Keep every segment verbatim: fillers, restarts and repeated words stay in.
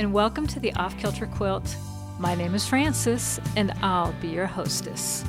and welcome to the Off Kilter Quilt. My name is Frances, and I'll be your hostess.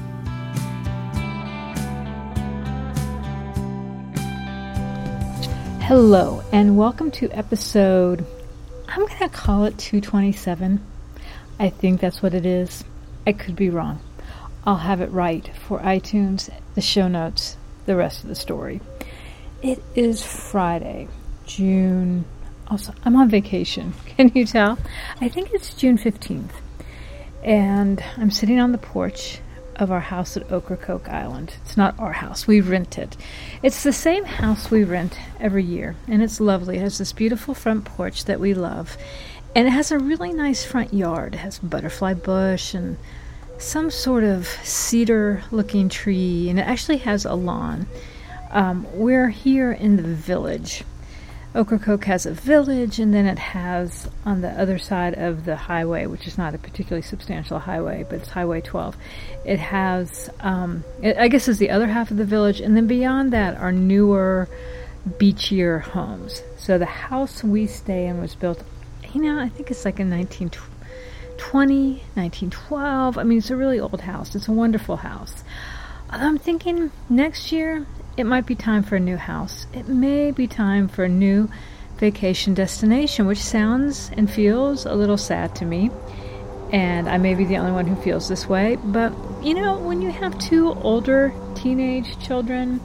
Hello, and welcome to episode, I'm going to call it two twenty-seven. I think that's what it is. I could be wrong. I'll have it right for iTunes, the show notes, the rest of the story. It is Friday, June... Also, I'm on vacation. Can you tell? I think it's June fifteenth. And I'm sitting on the porch of our house at Ocracoke Island. It's not our house. We rent it. It's the same house we rent every year. And it's lovely. It has this beautiful front porch that we love. And it has a really nice front yard. It has butterfly bush and some sort of cedar-looking tree. And it actually has a lawn. Um, we're here in the village. Ocracoke has a village, and then it has on the other side of the highway, which is not a particularly substantial highway, but it's Highway twelve. It has, um, it, I guess, is the other half of the village, and then beyond that are newer, beachier homes. So the house we stay in was built, you know, I think it's like in nineteen twenty, nineteen twelve. I mean, it's a really old house. It's a wonderful house. I'm thinking next year it might be time for a new house. It may be time for a new vacation destination, which sounds and feels a little sad to me. And I may be the only one who feels this way. But, you know, when you have two older teenage children,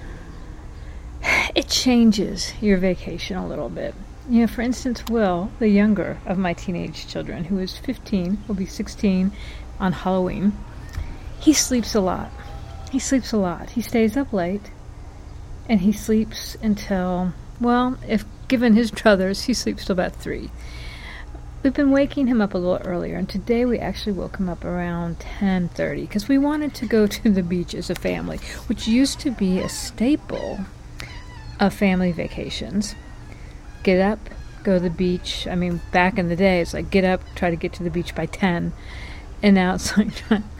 it changes your vacation a little bit. You know, for instance, Will, the younger of my teenage children, who is fifteen, will be sixteen on Halloween, he sleeps a lot. He sleeps a lot. He stays up late. And he sleeps until, well, if given his druthers, he sleeps till about three. We've been waking him up a little earlier, and today we actually woke him up around ten thirty because we wanted to go to the beach as a family, which used to be a staple of family vacations. Get up, go to the beach. I mean, back in the day, it's like get up, try to get to the beach by ten. And now it's like,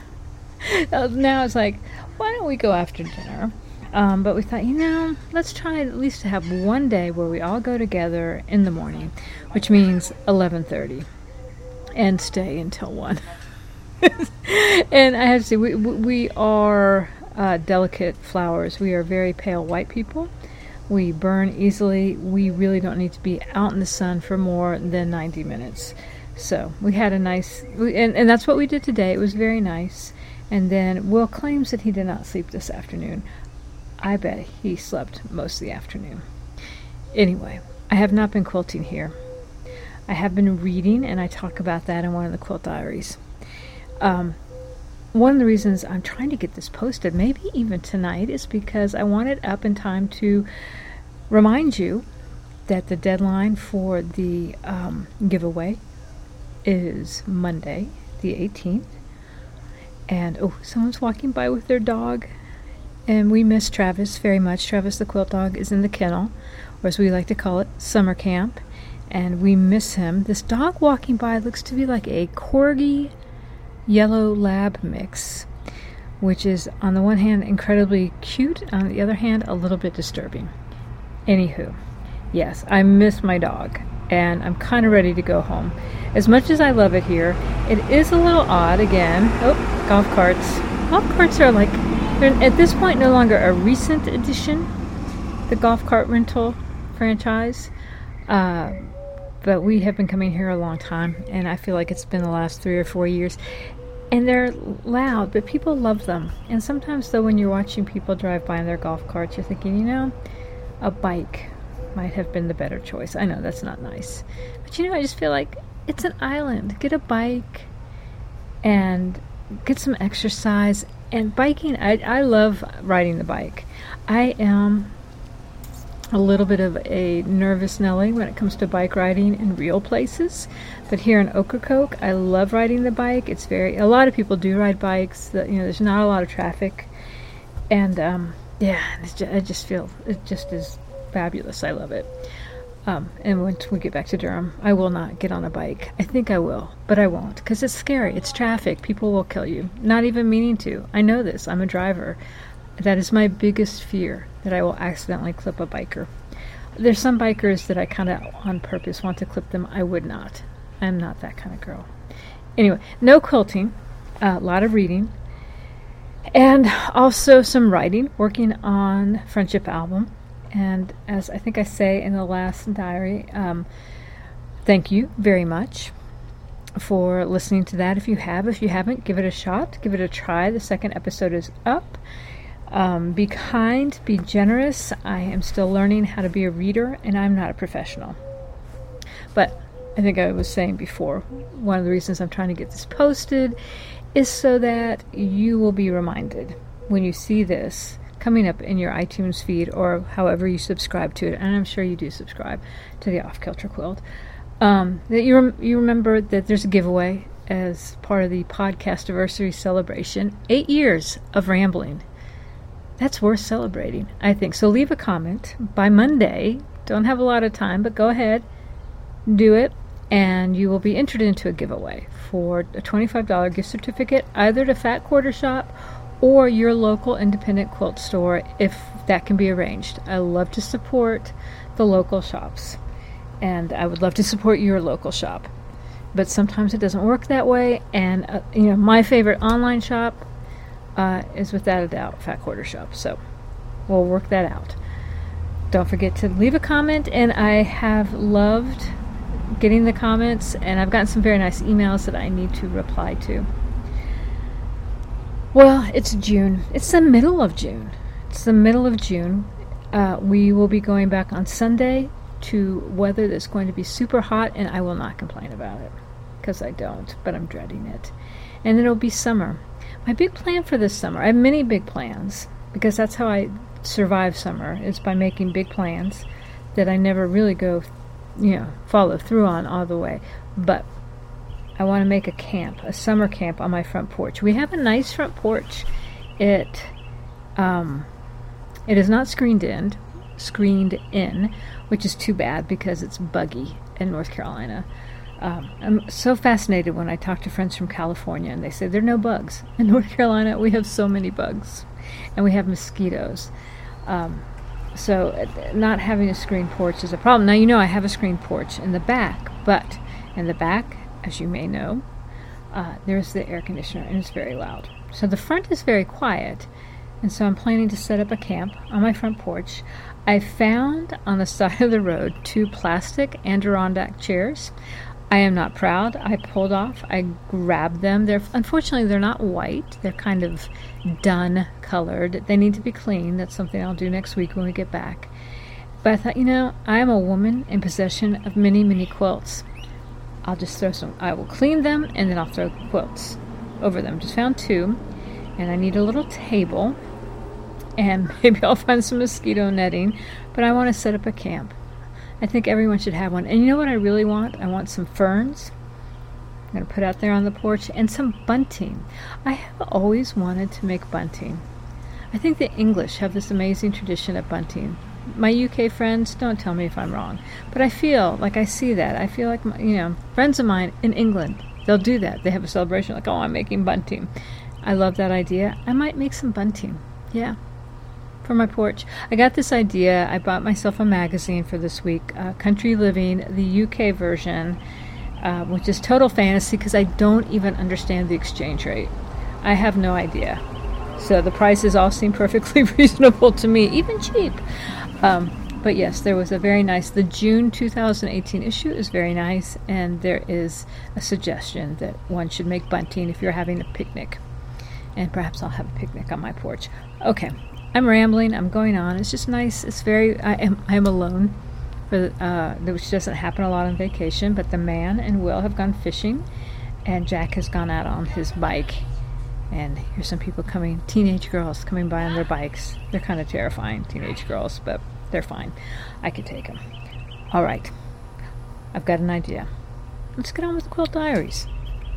now it's like, why don't we go after dinner? Um, but we thought, you know, let's try at least to have one day where we all go together in the morning, which means eleven thirty, and stay until one. And I have to say, we, we are uh, delicate flowers. We are very pale white people. We burn easily. We really don't need to be out in the sun for more than ninety minutes. So we had a nice, we, and, and that's what we did today. It was very nice. And then Will claims that he did not sleep this afternoon. I bet he slept most of the afternoon. Anyway, I have not been quilting here. I have been reading, and I talk about that in one of the quilt diaries. Um, one of the reasons I'm trying to get this posted, maybe even tonight, is because I want it up in time to remind you that the deadline for the um, giveaway is Monday, the eighteenth. And, oh, someone's walking by with their dog. And we miss Travis very much. Travis the quilt dog is in the kennel, or as we like to call it, summer camp. And we miss him. This dog walking by looks to be like a corgi yellow lab mix, which is, on the one hand, incredibly cute. On the other hand, a little bit disturbing. Anywho, yes, I miss my dog. And I'm kind of ready to go home. As much as I love it here, it is a little odd again. Oh, golf carts. Golf carts are like, they're at this point no longer a recent addition, the golf cart rental franchise. Uh, but we have been coming here a long time, and I feel like it's been the last three or four years. And they're loud, but people love them. And sometimes, though, when you're watching people drive by in their golf carts, you're thinking, you know, a bike might have been the better choice. I know that's not nice. But, you know, I just feel like it's an island. Get a bike and get some exercise. And biking, I, I love riding the bike. I am a little bit of a nervous Nelly when it comes to bike riding in real places. But here in Ocracoke, I love riding the bike. It's very, a lot of people do ride bikes. You know, there's not a lot of traffic. And, um, yeah, it's just, I just feel, it just is fabulous. I love it. Um, and once we get back to Durham, I will not get on a bike. I think I will, but I won't, because it's scary. It's traffic. People will kill you. Not even meaning to. I know this. I'm a driver. That is my biggest fear, that I will accidentally clip a biker. There's some bikers that I kind of on purpose want to clip them. I would not. I'm not that kind of girl. Anyway, no quilting, a lot of reading, and also some writing, working on Friendship Album. And as I think I say in the last diary, um, thank you very much for listening to that. If you have, if you haven't, give it a shot, give it a try. The second episode is up. Um, be kind, be generous. I am still learning how to be a reader, and I'm not a professional. But I think I was saying before, one of the reasons I'm trying to get this posted is so that you will be reminded when you see this coming up in your iTunes feed or however you subscribe to it, and I'm sure you do subscribe to the Off Kilter Quilt, um, that you, rem- you remember that there's a giveaway as part of the podcast anniversary celebration. Eight years of rambling. That's worth celebrating, I think. So leave a comment by Monday. Don't have a lot of time, but go ahead, do it, and you will be entered into a giveaway for a twenty-five dollars gift certificate, either to Fat Quarter Shop or your local independent quilt store, if that can be arranged. I love to support the local shops, and I would love to support your local shop. But sometimes it doesn't work that way, and uh, you know, my favorite online shop Uh, is without a doubt Fat Quarter Shop. So we'll work that out. Don't forget to leave a comment, and I have loved getting the comments, and I've gotten some very nice emails that I need to reply to. Well, it's June. It's the middle of June. It's the middle of June. Uh, we will be going back on Sunday to weather that's going to be super hot, and I will not complain about it, because I don't, but I'm dreading it. And then it'll be summer. My big plan for this summer, I have many big plans, because that's how I survive summer, is by making big plans that I never really go, you know, follow through on all the way. But I want to make a camp, a summer camp on my front porch. We have a nice front porch. It, um, it is not screened in, screened in, which is too bad because it's buggy in North Carolina. Um, I'm so fascinated when I talk to friends from California and they say there are no bugs. In North Carolina, we have so many bugs, and we have mosquitoes. Um, so uh, not having a screen porch is a problem. Now, you know I have a screen porch in the back, but in the back, as you may know, uh, there's the air conditioner, and it's very loud. So the front is very quiet, and so I'm planning to set up a camp on my front porch. I found on the side of the road two plastic Adirondack chairs. I am not proud. I pulled off. I grabbed them. They're unfortunately they're not white. They're kind of dun colored. They need to be cleaned. That's something I'll do next week when we get back. But I thought, you know, I am a woman in possession of many, many quilts. I'll just throw some. I will clean them, and then I'll throw quilts over them. Just found two, and I need a little table, and maybe I'll find some mosquito netting. But I want to set up a camp. I think everyone should have one. And you know what I really want? I want some ferns. I'm going to put out there on the porch, and some bunting. I have always wanted to make bunting. I think the English have this amazing tradition of bunting. My U K friends, don't tell me if I'm wrong, but I feel like I see that. I feel like, my, you know, friends of mine in England, they'll do that. They have a celebration like, oh, I'm making bunting. I love that idea. I might make some bunting. Yeah. For my porch. I got this idea. I bought myself a magazine for this week, uh, Country Living, the U K version, uh, which is total fantasy because I don't even understand the exchange rate. I have no idea. So the prices all seem perfectly reasonable to me, even cheap. Um, but yes, there was a very nice, the June two thousand eighteen issue is very nice, and there is a suggestion that one should make bunting if you're having a picnic. And perhaps I'll have a picnic on my porch. Okay. I'm rambling. I'm going on. It's just nice. It's very. I am. I am alone, for uh, which doesn't happen a lot on vacation. But the man and Will have gone fishing, and Jack has gone out on his bike. And here's some people coming. Teenage girls coming by on their bikes. They're kind of terrifying, teenage girls, but they're fine. I could take them. All right. I've got an idea. Let's get on with the Quilt Diaries.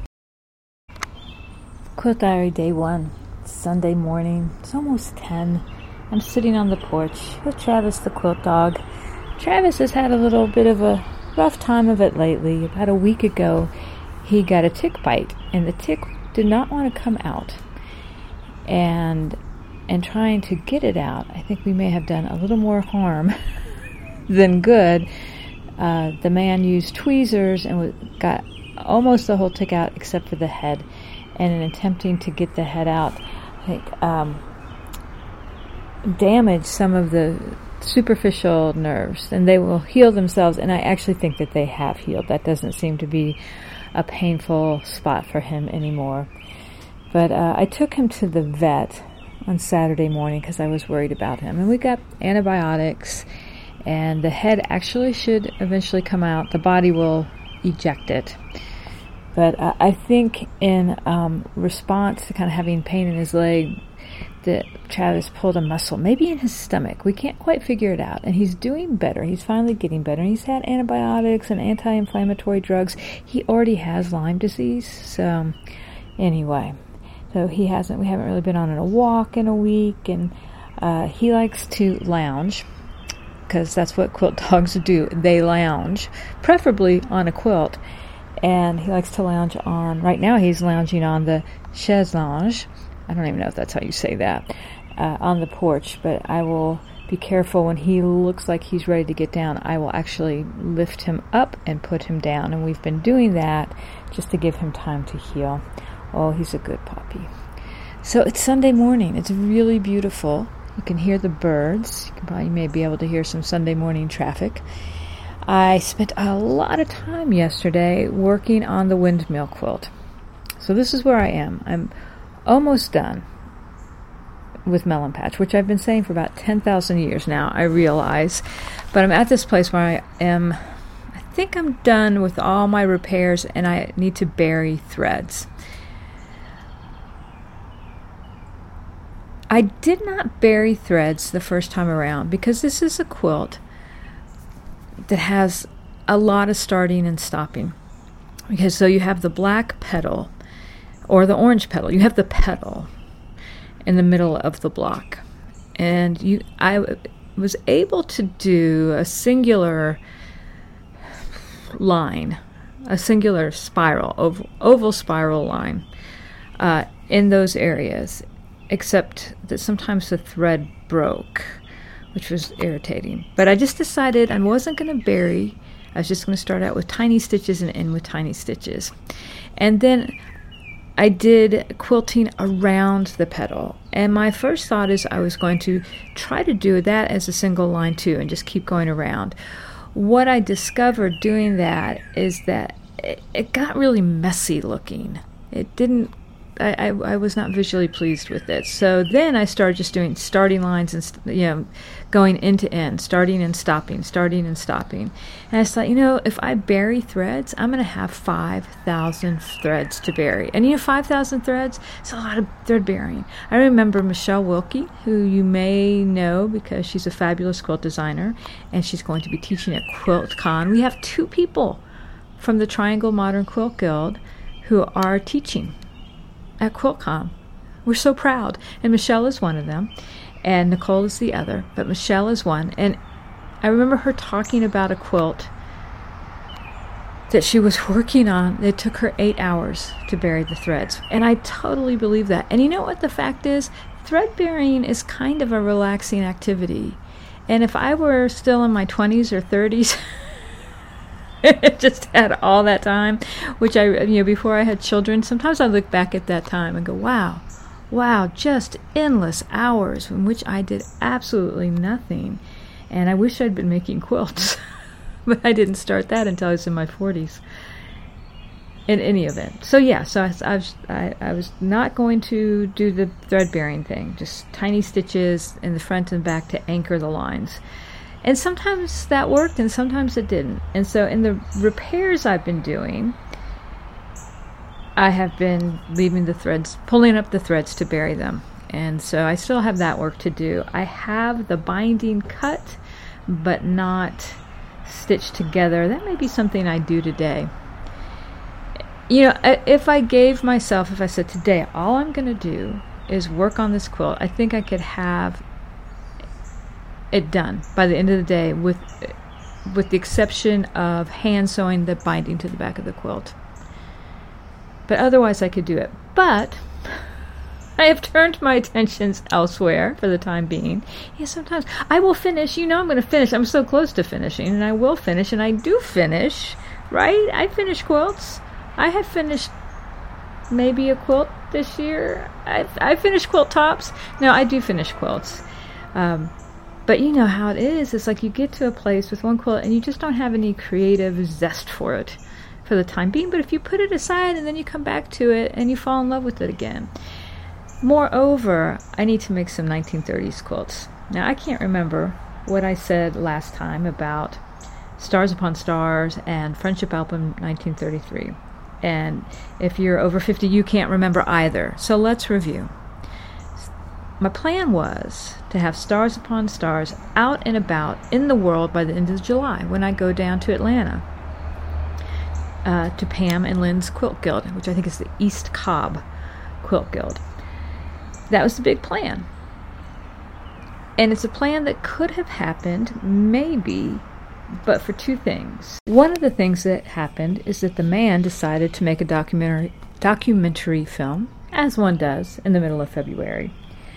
Quilt Diary Day One. Sunday morning. It's almost ten. I'm sitting on the porch with Travis the quilt dog. Travis has had a little bit of a rough time of it lately. About a week ago, he got a tick bite, and the tick did not want to come out. And and trying to get it out, I think we may have done a little more harm than good. Uh, the man used tweezers and w- got almost the whole tick out except for the head. And in attempting to get the head out, I think um, damaged some of the superficial nerves, and they will heal themselves, and I actually think that they have healed. That doesn't seem to be a painful spot for him anymore. But uh, I took him to the vet on Saturday morning because I was worried about him, and we got antibiotics, and the head actually should eventually come out. The body will eject it. But uh, I think in um, response to kind of having pain in his leg, that Travis pulled a muscle, maybe in his stomach. We can't quite figure it out. And he's doing better. He's finally getting better. And he's had antibiotics and anti-inflammatory drugs. He already has Lyme disease. So anyway, so he hasn't, we haven't really been on a walk in a week. And uh, he likes to lounge, because that's what quilt dogs do. They lounge, preferably on a quilt. And he likes to lounge on, right now he's lounging on the chaise lounge. I don't even know if that's how you say that, uh, on the porch. But I will be careful when he looks like he's ready to get down. I will actually lift him up and put him down. And we've been doing that just to give him time to heal. Oh, he's a good puppy. So it's Sunday morning. It's really beautiful. You can hear the birds. You can probably may be able to hear some Sunday morning traffic. I spent a lot of time yesterday working on the windmill quilt. So this is where I am. I'm almost done with Melon Patch, which I've been saying for about ten thousand years now, I realize. But I'm at this place where I am, I think I'm done with all my repairs, and I need to bury threads. I did not bury threads the first time around because this is a quilt that has a lot of starting and stopping. Because so you have the black petal or the orange petal. You have the petal in the middle of the block. And you, I w- was able to do a singular line, a singular spiral, oval, oval spiral line uh, in those areas, except that sometimes the thread broke, which was irritating. But I just decided I wasn't going to bury. I was just going to start out with tiny stitches and end with tiny stitches. And then I did quilting around the petal. And my first thought is I was going to try to do that as a single line too and just keep going around. What I discovered doing that is that it, it got really messy looking. It didn't I, I, I was not visually pleased with it. So then I started just doing starting lines and, you know, going end to end, starting and stopping, starting and stopping. And I thought, you know, if I bury threads, I'm going to have five thousand threads to bury. And, you know, five thousand threads, it's a lot of thread burying. I remember Michelle Wilkie, who you may know because she's a fabulous quilt designer, and she's going to be teaching at QuiltCon. We have two people from the Triangle Modern Quilt Guild who are teaching at QuiltCon. We're so proud. And Michelle is one of them, and Nicole is the other, but Michelle is one. And I remember her talking about a quilt that she was working on. It took her eight hours to bury the threads. And I totally believe that. And you know what the fact is? Thread burying is kind of a relaxing activity. And if I were still in my twenties or thirties, just had all that time, which I, you know, before I had children, sometimes I look back at that time and go, wow, wow, just endless hours in which I did absolutely nothing. And I wish I'd been making quilts, but I didn't start that until I was in my forties. In any event. So yeah, so I, I, was, I, I was not going to do the thread bearing thing, just tiny stitches in the front and back to anchor the lines. And sometimes that worked and sometimes it didn't. And so in the repairs I've been doing, I have been leaving the threads, pulling up the threads to bury them. And so I still have that work to do. I have the binding cut, but not stitched together. That may be something I do today. You know, if I gave myself, if I said today, all I'm going to do is work on this quilt, I think I could have it done by the end of the day, with with the exception of hand sewing the binding to the back of the quilt. But otherwise I could do it. But I have turned my attentions elsewhere for the time being. Yeah, sometimes I will finish. You know I'm going to finish. I'm so close to finishing, and I will finish, and I do finish, right? I finish quilts. I have finished maybe a quilt this year. I I finished quilt tops. No, I do finish quilts. Um, but you know how it is. It's like you get to a place with one quilt, and you just don't have any creative zest for it for the time being. But if you put it aside, and then you come back to it, and you fall in love with it again. Moreover, I need to make some nineteen thirties quilts. Now, I can't remember what I said last time about Stars Upon Stars and Friendship Album nineteen thirty-three. And if you're over fifty, you can't remember either. So let's review. My plan was to have Stars Upon Stars out and about in the world by the end of July when I go down to Atlanta uh, to Pam and Lynn's Quilt Guild, which I think is the East Cobb Quilt Guild. That was the big plan. And it's a plan that could have happened, maybe, but for two things. One of the things that happened is that the man decided to make a documentary documentary film, as one does in the middle of February.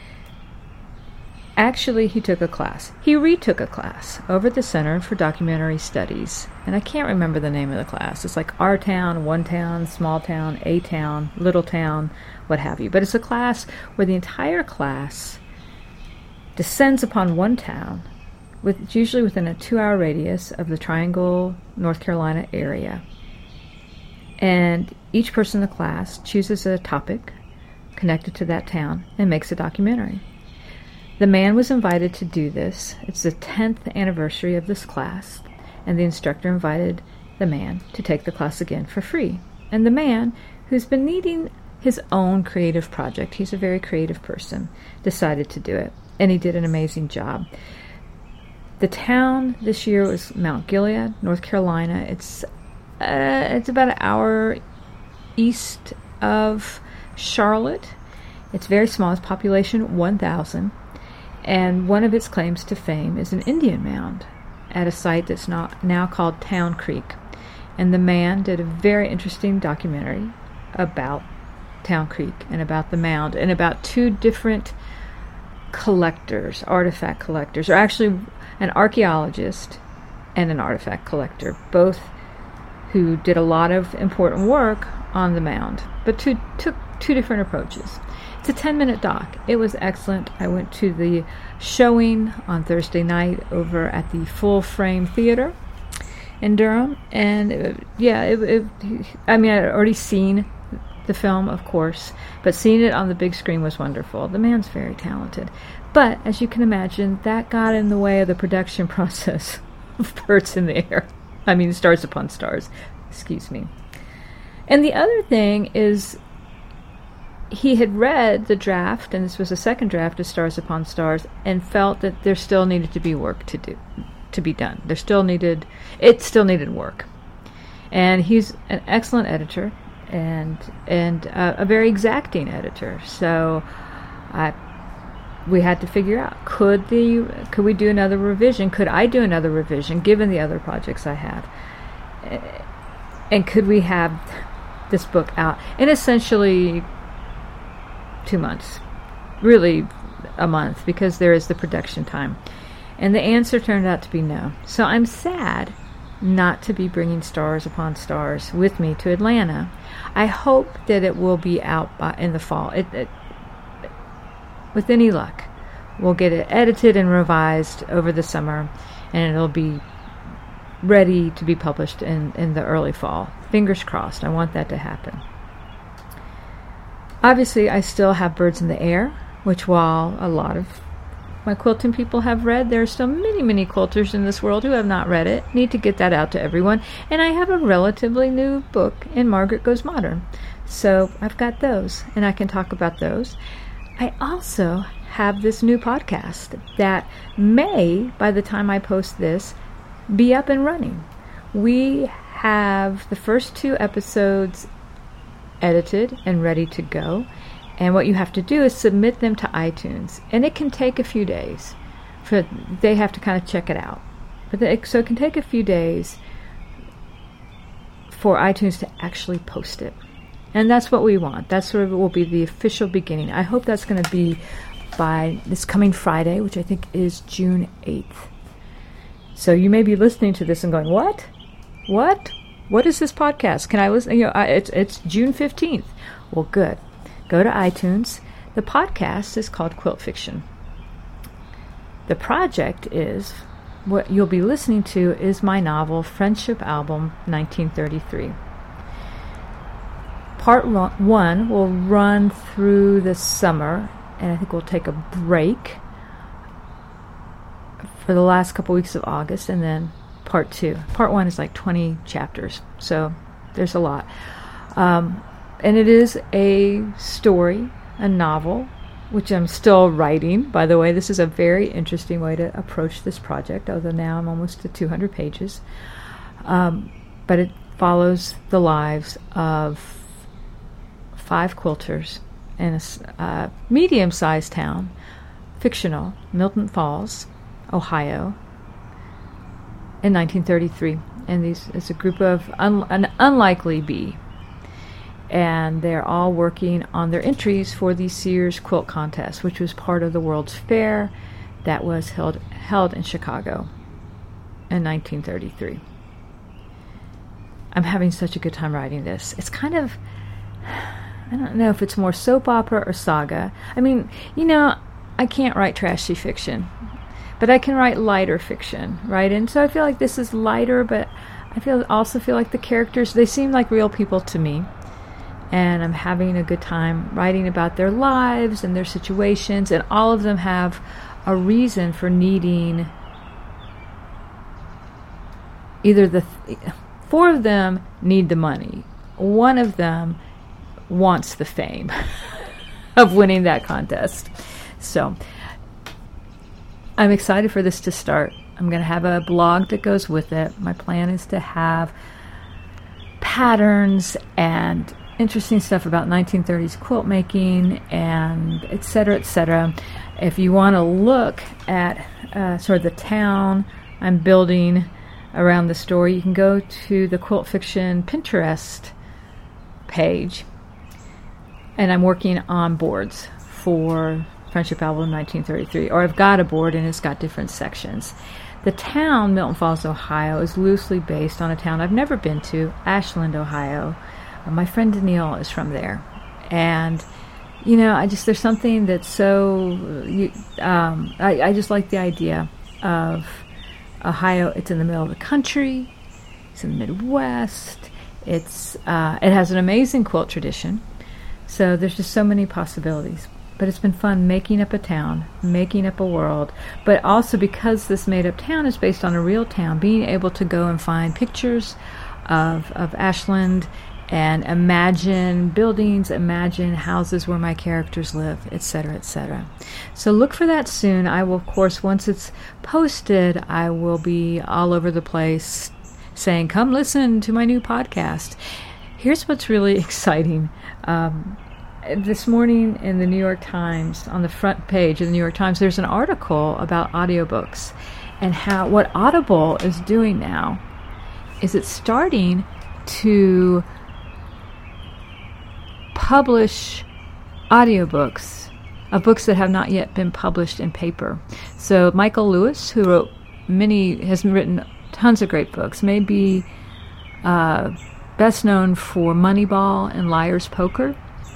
Actually, he took a class. He retook a class over at the Center for Documentary Studies. And I can't remember the name of the class. It's like Our Town, One Town, Small Town, A Town, Little Town, what have you. But it's a class where the entire class descends upon one town, with usually within a two-hour radius of the Triangle, North Carolina area. And each person in the class chooses a topic connected to that town and makes a documentary. The man was invited to do this. It's the tenth anniversary of this class, and the instructor invited the man to take the class again for free. And the man, who's been needing his own creative project, he's a very creative person, decided to do it, and he did an amazing job. The town this year was Mount Gilead, North Carolina. It's uh, it's about an hour east of Charlotte. It's very small. It's population one thousand. And one of its claims to fame is an Indian mound at a site that's not now called Town Creek. And the man did a very interesting documentary about Town Creek and about the mound and about two different collectors, artifact collectors, or actually an archaeologist and an artifact collector, both who did a lot of important work on the mound, but two, took two different approaches. It's a ten-minute doc. It was excellent. I went to the showing on Thursday night over at the Full Frame Theater in Durham, and it, yeah, it, it, I mean, I had already seen the film, of course, but seeing it on the big screen was wonderful. The man's very talented. But, as you can imagine, that got in the way of the production process of Birds in the Air. I mean, Stars Upon Stars. Excuse me. And the other thing is, he had read the draft, and this was the second draft of Stars Upon Stars, and felt that there still needed to be work to do, to be done. There still needed, it still needed work. And he's an excellent editor, and and uh, a very exacting editor. So, I, we had to figure out, could the could we do another revision? Could I do another revision, given the other projects I have? And could we have this book out in essentially two months, really a month, because there is the production time? And the answer turned out to be no. So I'm sad not to be bringing Stars Upon Stars with me to Atlanta. I hope that it will be out by, in the fall. It, it, with any luck, we'll get it edited and revised over the summer, and it'll be ready to be published in, in the early fall. Fingers crossed. I want that to happen. Obviously, I still have Birds in the Air, which, while a lot of my quilting people have read, there are still many, many quilters in this world who have not read it. Need to get that out to everyone. And I have a relatively new book in Margaret Goes Modern. So I've got those, and I can talk about those. I also have this new podcast that may, by the time I post this, be up and running. We have the first two episodes edited and ready to go. And what you have to do is submit them to iTunes. And it can take a few days. For they have to kind of check it out. But the, so it can take a few days for iTunes to actually post it. And that's what we want. That sort of will be the official beginning. I hope that's going to be by this coming Friday, which I think is June eighth. So you may be listening to this and going, what? What? What is this podcast? Can I listen? You know, I, it's, it's June fifteenth. Well, good. Go to iTunes. The podcast is called Quilt Fiction. The project is, what you'll be listening to is my novel, Friendship Album, nineteen thirty-three. Part one will run through the summer, and I think we'll take a break for the last couple weeks of August, and then part two. Part one is like twenty chapters, so there's a lot. Um, and it is a story, a novel, which I'm still writing. By the way, this is a very interesting way to approach this project, although now I'm almost to two hundred pages. Um, but it follows the lives of five quilters in a uh, medium-sized town, fictional, Milton Falls, Ohio, in nineteen thirty-three. And these it's a group of un, an unlikely bee. And they're all working on their entries for the Sears Quilt Contest, which was part of the World's Fair that was held held in Chicago in nineteen thirty-three. I'm having such a good time writing this. It's kind of, I don't know if it's more soap opera or saga. I mean, you know, I can't write trashy fiction, but I can write lighter fiction, right? And so I feel like this is lighter, but I feel also feel like the characters, they seem like real people to me. And I'm having a good time writing about their lives and their situations, and all of them have a reason for needing either the th- four of them need the money. One of them wants the fame of winning that contest. So I'm excited for this to start. I'm going to have a blog that goes with it. My plan is to have patterns and interesting stuff about nineteen thirties quilt making, and et cetera, et cetera. If you want to look at uh, sort of the town I'm building around the story, you can go to the Quilt Fiction Pinterest page, and I'm working on boards for Friendship Album nineteen thirty-three, or I've got a board and it's got different sections. The town, Milton Falls, Ohio, is loosely based on a town I've never been to, Ashland, Ohio. Uh, my friend Danielle is from there. And, you know, I just, there's something that's so, you, um, I, I just like the idea of Ohio. It's in the middle of the country. It's in the Midwest. It's, uh, it has an amazing quilt tradition. So there's just so many possibilities. But it's been fun making up a town, making up a world. But also because this made-up town is based on a real town, being able to go and find pictures of, of Ashland and imagine buildings, imagine houses where my characters live, et cetera, et cetera. So look for that soon. I will, of course, once it's posted, I will be all over the place saying, come listen to my new podcast. Here's what's really exciting. Um, this morning in the New York Times, on the front page of the New York Times, there's an article about audiobooks and how what Audible is doing now is it's starting to publish audiobooks of books that have not yet been published in paper. So Michael Lewis, who wrote many, has written tons of great books, may be uh, best known for Moneyball and Liar's Poker.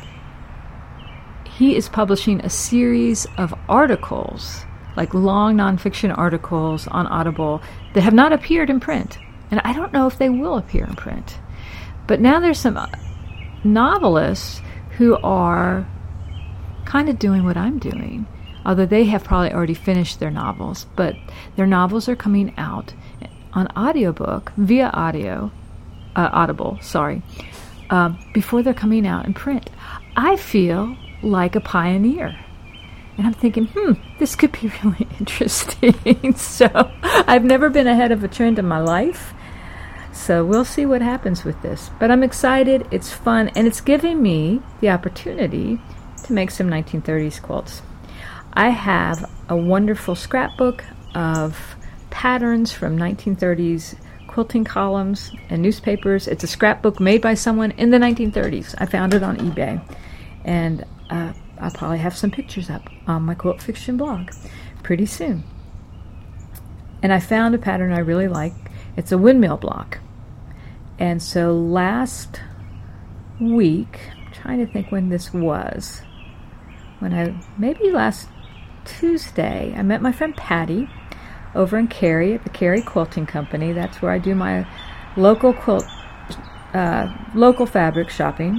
He is publishing a series of articles, like long nonfiction articles on Audible that have not appeared in print. And I don't know if they will appear in print. But now there's some novelists who are kind of doing what I'm doing, although they have probably already finished their novels, but their novels are coming out on audiobook via audio, uh, Audible, sorry, uh, before they're coming out in print. I feel like a pioneer. And I'm thinking, hmm, this could be really interesting. So I've never been ahead of a trend in my life. So we'll see what happens with this. But I'm excited, it's fun, and it's giving me the opportunity to make some nineteen thirties quilts. I have a wonderful scrapbook of patterns from nineteen thirties quilting columns and newspapers. It's a scrapbook made by someone in the nineteen thirties. I found it on eBay. And uh, I'll probably have some pictures up on my Quilt Fiction blog pretty soon. And I found a pattern I really like. It's a windmill block. And so last week, I'm trying to think when this was, when I, maybe last Tuesday, I met my friend Patty over in Cary at the Cary Quilting Company. That's where I do my local quilt, uh, local fabric shopping.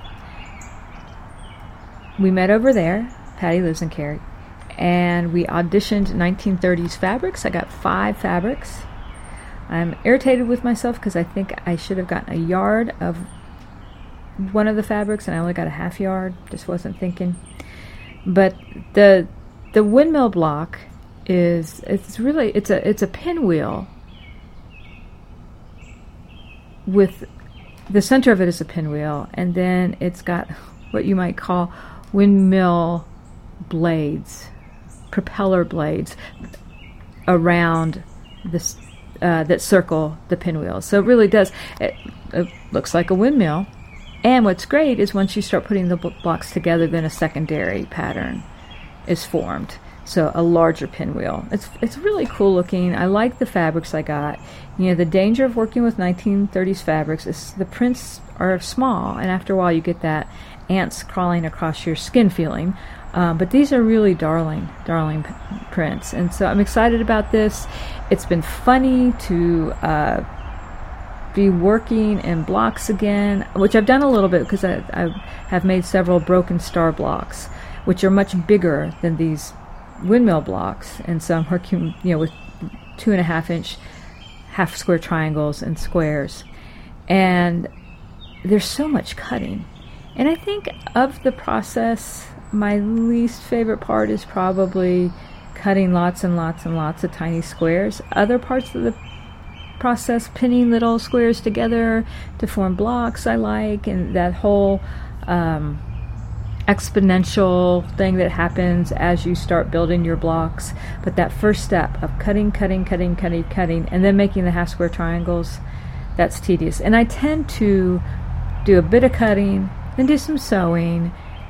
We met over there. Patty lives in Cary. And we auditioned nineteen thirties fabrics. I got five fabrics. I'm irritated with myself because I think I should have gotten a yard of one of the fabrics and I only got a half yard. Just wasn't thinking. But the the windmill block is it's really it's a it's a pinwheel with the center of it is a pinwheel, and then it's got what you might call windmill blades, propeller blades around this uh, that circle the pinwheel. So it really does. It, it looks like a windmill. And what's great is once you start putting the blocks together, then a secondary pattern is formed. So a larger pinwheel. It's it's really cool looking. I like the fabrics I got. You know, the danger of working with nineteen thirties fabrics is the prints are small, and after a while you get that ants crawling across your skin feeling. Um, but these are really darling, darling p- prints. And so I'm excited about this. It's been funny to uh, be working in blocks again, which I've done a little bit because I, I have made several broken star blocks, which are much bigger than these windmill blocks. And so I'm working, you know, with two and a half inch half square triangles and squares. And there's so much cutting. And I think of the process, my least favorite part is probably cutting lots and lots and lots of tiny squares. Other parts of the process, pinning little squares together to form blocks, I like, and that whole um, exponential thing that happens as you start building your blocks. But that first step of cutting, cutting, cutting, cutting, cutting, and then making the half square triangles, that's tedious. And I tend to do a bit of cutting, then do some sewing,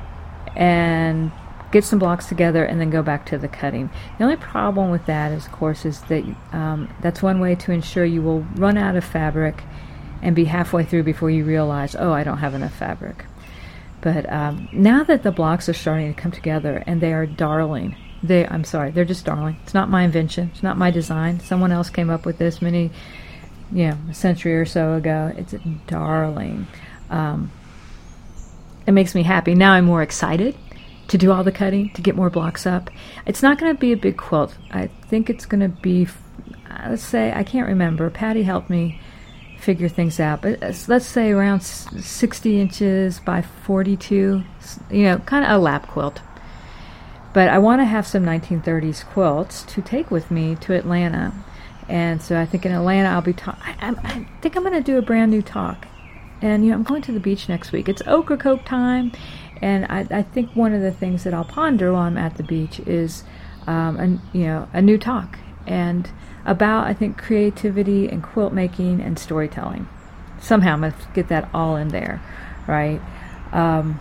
and get some blocks together, and then go back to the cutting. The only problem with that, is, of course, is that um, that's one way to ensure you will run out of fabric and be halfway through before you realize, oh, I don't have enough fabric. But um, now that the blocks are starting to come together, and they are darling, they, I'm sorry, they're just darling. It's not my invention. It's not my design. Someone else came up with this many, you know, a century or so ago. It's darling. Um, it makes me happy. Now I'm more excited to do all the cutting, to get more blocks up. It's not going to be a big quilt. I think it's going to be, let's say, I can't remember. Patty helped me figure things out, but let's say around sixty inches by forty-two, you know, kind of a lap quilt. But I want to have some nineteen thirties quilts to take with me to Atlanta. And so I think in Atlanta I'll be ta- I, I, I think I'm going to do a brand new talk. And, you know, I'm going to the beach next week. It's Ocracoke time. And I, I think one of the things that I'll ponder while I'm at the beach is, um, a, you know, a new talk. And about, I think, creativity and quilt making and storytelling. Somehow I'm going to get that all in there, right? Um,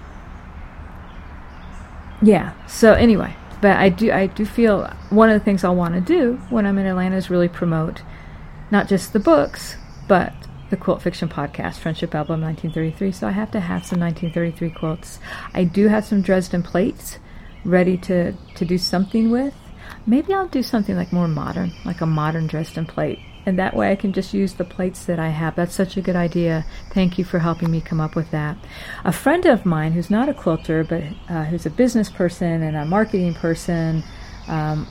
yeah, so anyway, but I do I do feel one of the things I'll want to do when I'm in Atlanta is really promote not just the books, but the Quilt Fiction Podcast, Friendship Album nineteen thirty-three, so I have to have some nineteen thirty-three quilts. I do have some Dresden plates ready to, to do something with. Maybe I'll do something like more modern, like a modern Dresden plate, and that way I can just use the plates that I have. That's such a good idea. Thank you for helping me come up with that. A friend of mine who's not a quilter, but uh, who's a business person and a marketing person, um,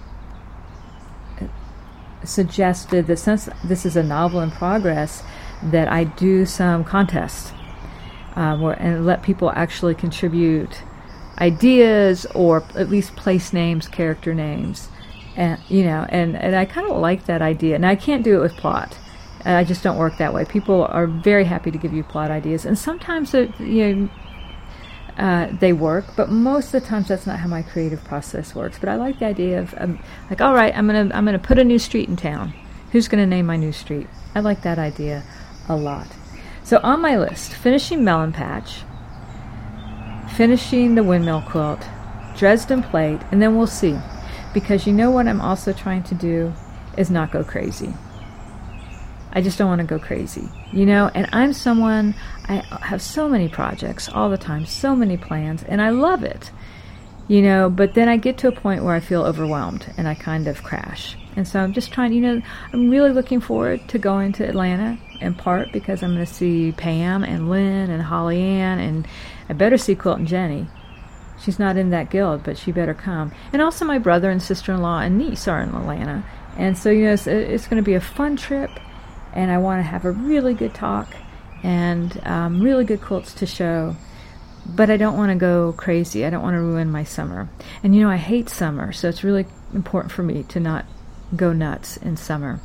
suggested that since this is a novel in progress, that I do some contests uh, where, and let people actually contribute ideas or at least place names, character names, and you know, and, and I kind of like that idea. And I can't do it with plot. I just don't work that way. People are very happy to give you plot ideas, and sometimes it, you know, uh, they work, but most of the times that's not how my creative process works. But I like the idea of um, like, all right, I'm gonna I'm gonna put a new street in town Who's going to name my new street? I like that idea a lot. So on my list, finishing Melon Patch, finishing the windmill quilt, Dresden plate, and then we'll see. Because you know what I'm also trying to do is not go crazy. I just don't want to go crazy, you know, and I'm someone, I have so many projects all the time, so many plans, and I love it, you know, but then I get to a point where I feel overwhelmed and I kind of crash. And so I'm just trying, you know, I'm really looking forward to going to Atlanta, in part because I'm going to see Pam and Lynn and Holly Ann, and I better see Quilt and Jenny. She's not in that guild, but she better come. And also my brother and sister-in-law and niece are in Atlanta. And so, you know, it's, it's going to be a fun trip. And I want to have a really good talk and um, really good quilts to show. But I don't want to go crazy. I don't want to ruin my summer. And, you know, I hate summer, so it's really important for me to not go nuts in summer.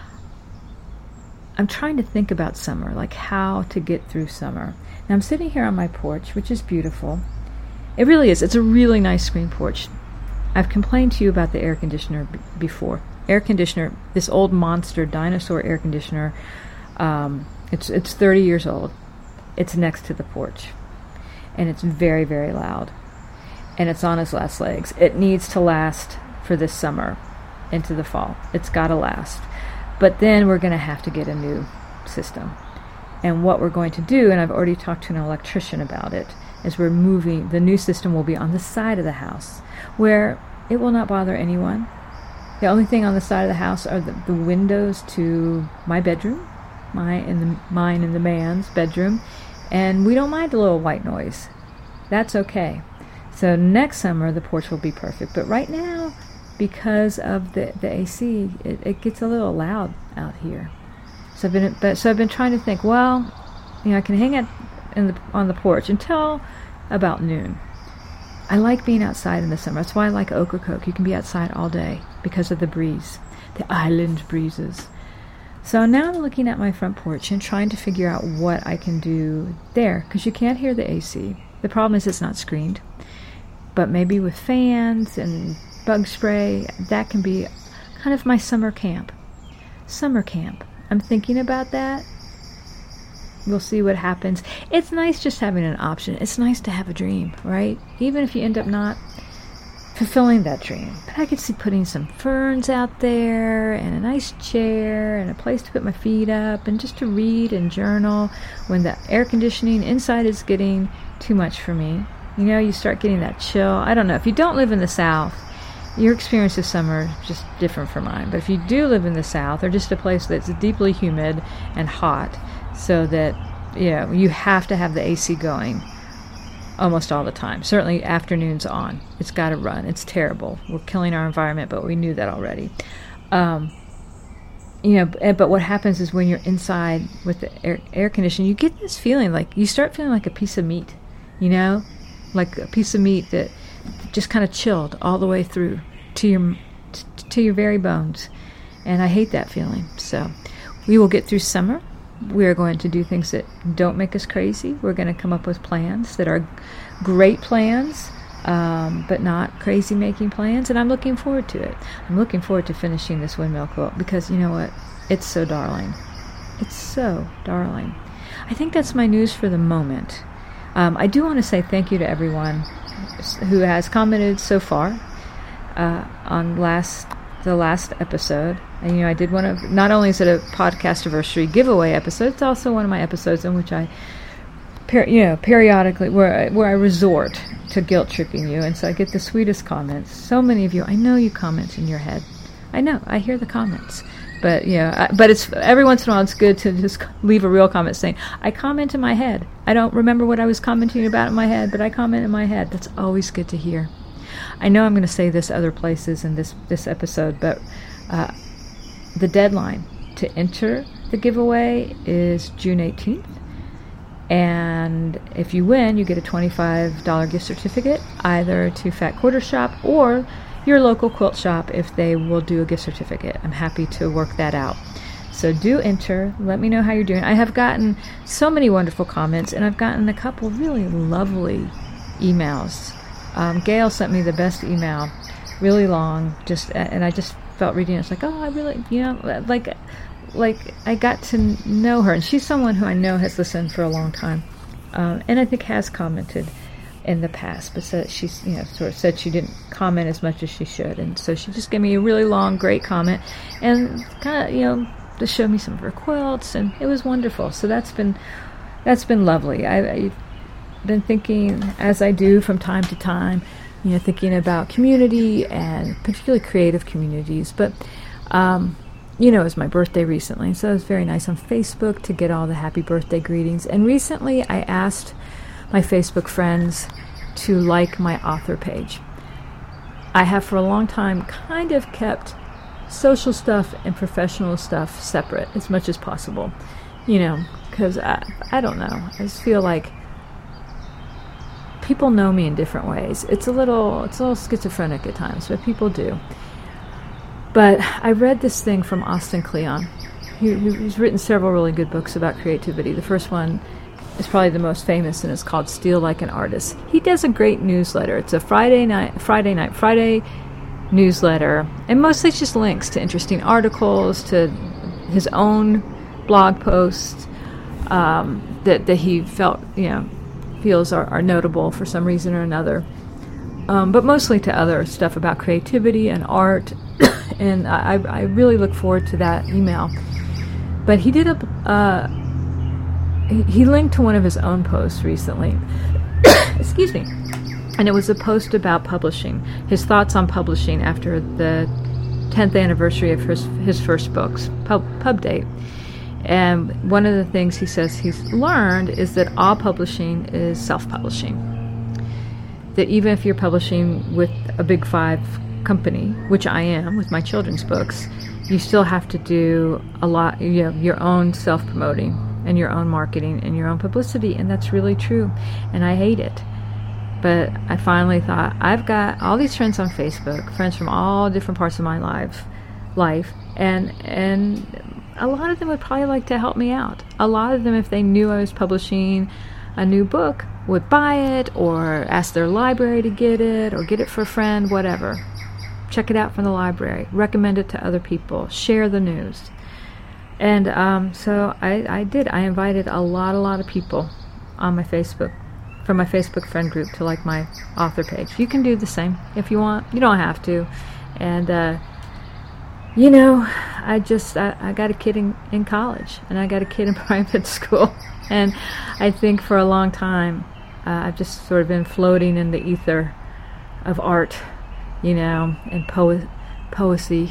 I'm trying to think about summer, like how to get through summer. Now, I'm sitting here on my porch, which is beautiful. It really is. It's a really nice screen porch. I've complained to you about the air conditioner b- before. Air conditioner, this old monster dinosaur air conditioner, um, it's it's thirty years old. It's next to the porch, and it's very, very loud, and it's on its last legs. It needs to last for this summer into the fall. It's got to last. But then we're going to have to get a new system. And what we're going to do, and I've already talked to an electrician about it, is we're moving, the new system will be on the side of the house, where it will not bother anyone. The only thing on the side of the house are the, the windows to my bedroom, my and the, mine and the man's bedroom, and we don't mind a little white noise. That's okay. So next summer the porch will be perfect. But right now, because of the, the A C, it, it gets a little loud out here. So I've been but so I've been trying to think. Well, you know, I can hang out in the on the porch until about noon. I like being outside in the summer. That's why I like Ocracoke. You can be outside all day because of the breeze, the island breezes. So now I'm looking at my front porch and trying to figure out what I can do there, because you can't hear the A C. The problem is it's not screened. But maybe with fans and bug spray, that can be kind of my summer camp. Summer camp. I'm thinking about that. We'll see what happens. It's nice just having an option. It's nice to have a dream, right? Even if you end up not fulfilling that dream. But I could see putting some ferns out there and a nice chair and a place to put my feet up and just to read and journal when the air conditioning inside is getting too much for me. You know, you start getting that chill. I don't know. If you don't live in the South, your experience of summer is just different from mine. But if you do live in the South, or just a place that's deeply humid and hot, so that, you know, you have to have the A C going almost all the time. Certainly afternoons on. It's got to run. It's terrible. We're killing our environment, but we knew that already. Um, you know, but what happens is when you're inside with the air, air conditioning, you get this feeling like, you start feeling like a piece of meat, you know, like a piece of meat that just kind of chilled all the way through to your to your very bones. And I hate that feeling. So we will get through summer. We're going to do things that don't make us crazy. We're going to come up with plans that are great plans, um, but not crazy-making plans, and I'm looking forward to it. I'm looking forward to finishing this windmill quilt because, you know what? It's so darling. It's so darling. I think that's my news for the moment. Um, I do want to say thank you to everyone who has commented so far uh, on last the last episode. And, you know, I did one of, not only is it a podcast anniversary giveaway episode, it's also one of my episodes in which I, per, you know, periodically, where I, where I resort to guilt tripping you. And so I get the sweetest comments. So many of you, I know you comment in your head. I know, I hear the comments. But, you know, I, but it's, every once in a while it's good to just leave a real comment saying, I comment in my head. I don't remember what I was commenting about in my head, but I comment in my head. That's always good to hear. I know I'm going to say this other places in this, this episode, but uh, the deadline to enter the giveaway is June eighteenth. And if you win, you get a twenty-five dollars gift certificate, either to Fat Quarter Shop or your local quilt shop if they will do a gift certificate. I'm happy to work that out. So do enter. Let me know how you're doing. I have gotten so many wonderful comments, and I've gotten a couple really lovely emails. Um, Gail sent me the best email, really long, just and I just felt reading it. It's like, oh, I really, you know, like, like I got to know her. And she's someone who I know has listened for a long time. Um, and I think has commented in the past, but said she's, you know, sort of said she didn't comment as much as she should. And so she just gave me a really long, great comment and kind of, you know, to show me some of her quilts. And it was wonderful. So that's been, that's been lovely. I, I've been thinking, as I do from time to time, you know, thinking about community and particularly creative communities. But, um, you know, it was my birthday recently, so it was very nice on Facebook to get all the happy birthday greetings. And recently I asked my Facebook friends to like my author page. I have for a long time kind of kept social stuff and professional stuff separate as much as possible, you know, because I, I don't know. I just feel like people know me in different ways. It's a little, it's a little schizophrenic at times, but people do. But I read this thing from Austin Kleon. He, he's written several really good books about creativity. The first one is probably the most famous, and it's called Steal Like an Artist. He does a great newsletter. It's a Friday night, Friday night, Friday newsletter, and mostly it's just links to interesting articles, to his own blog posts um, that that he felt, you know, feels are, are notable for some reason or another, um, but mostly to other stuff about creativity and art. And I, I really look forward to that email. But he did a uh, he, he linked to one of his own posts recently. Excuse me. And it was a post about publishing, his thoughts on publishing after the tenth anniversary of his his first books, pub, pub date. And one of the things he says he's learned is that all publishing is self-publishing. That even if you're publishing with a big five company, which I am with my children's books, you still have to do a lot, you know, your own self-promoting and your own marketing and your own publicity. And that's really true. And I hate it. But I finally thought, I've got all these friends on Facebook, friends from all different parts of my life, life, and and a lot of them would probably like to help me out. A lot of them, if they knew I was publishing a new book, would buy it or ask their library to get it or get it for a friend, whatever. Check it out from the library. Recommend it to other people. Share the news. And um, so I, I did. I invited a lot, a lot of people on my Facebook, from my Facebook friend group, to like my author page. You can do the same if you want. You don't have to. And, uh, you know, I just, I, I got a kid in, in college, and I got a kid in private school. And I think for a long time, uh, I've just sort of been floating in the ether of art, you know, and po- poesy.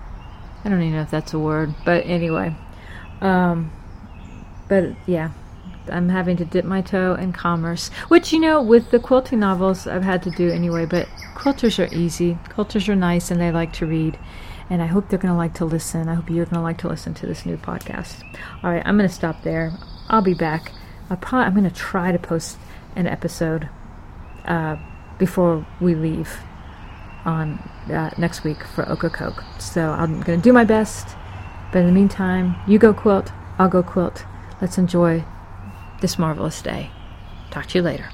I don't even know if that's a word, but anyway. Um, but yeah, I'm having to dip my toe in commerce, which, you know, with the quilting novels I've had to do anyway, but quilters are easy. Quilters are nice, and they like to read. And I hope they're going to like to listen. I hope you're going to like to listen to this new podcast. All right, I'm going to stop there. I'll be back. I'll probably, I'm going to try to post an episode uh, before we leave on uh, next week for Ocracoke. So I'm going to do my best. But in the meantime, you go quilt. I'll go quilt. Let's enjoy this marvelous day. Talk to you later.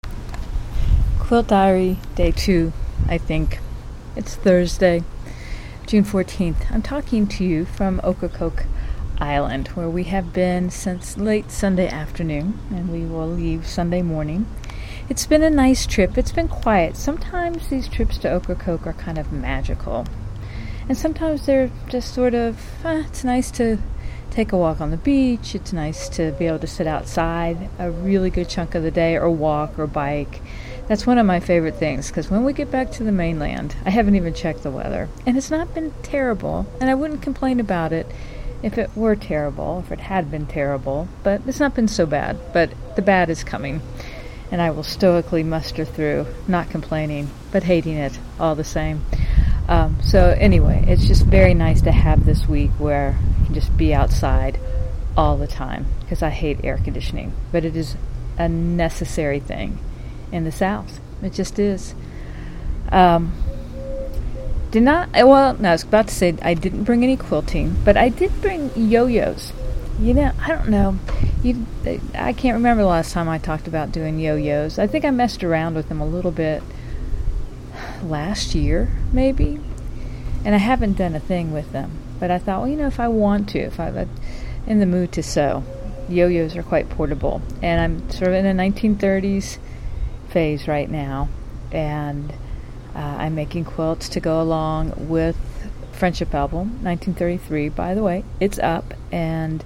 Quilt Diary, day two, I think. It's Thursday, June fourteenth. I'm talking to you from Ocracoke Island, where we have been since late Sunday afternoon, and we will leave Sunday morning. It's been a nice trip. It's been quiet. Sometimes these trips to Ocracoke are kind of magical, and sometimes they're just sort of, eh, it's nice to take a walk on the beach. It's nice to be able to sit outside a really good chunk of the day, or walk or bike. That's one of my favorite things, because when we get back to the mainland, I haven't even checked the weather, and it's not been terrible, and I wouldn't complain about it if it were terrible, if it had been terrible, but it's not been so bad. But the bad is coming, and I will stoically muster through, not complaining, but hating it all the same. Um, so anyway, it's just very nice to have this week where I can just be outside all the time, because I hate air conditioning, but it is a necessary thing in the South. It just is. Um, did not, well, no, I was about to say I didn't bring any quilting, but I did bring yo-yos. You know, I don't know. You, I can't remember the last time I talked about doing yo-yos. I think I messed around with them a little bit last year, maybe. and I haven't done a thing with them. But I thought, well, you know, if I want to, if I'm in the mood to sew, yo-yos are quite portable. And I'm sort of in a nineteen thirties phase right now, and uh, I'm making quilts to go along with Friendship Album, nineteen thirty-three, by the way. It's up, and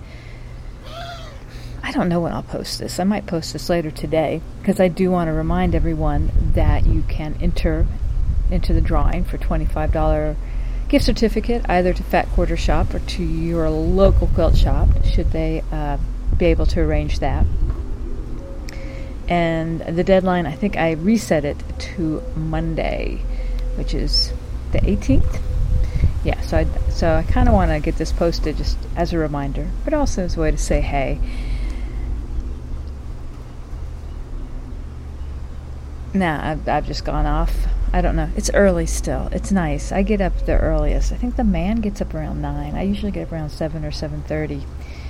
I don't know when I'll post this. I might post this later today, because I do want to remind everyone that you can enter into the drawing for twenty-five dollars gift certificate, either to Fat Quarter Shop or to your local quilt shop, should they uh, be able to arrange that. And the deadline, I think I reset it to Monday, which is the eighteenth. Yeah, so I, so I kind of want to get this posted just as a reminder, but also as a way to say hey. Nah, I've, I've just gone off. I don't know. It's early still. It's nice. I get up the earliest. I think the man gets up around nine. I usually get up around seven or seven thirty.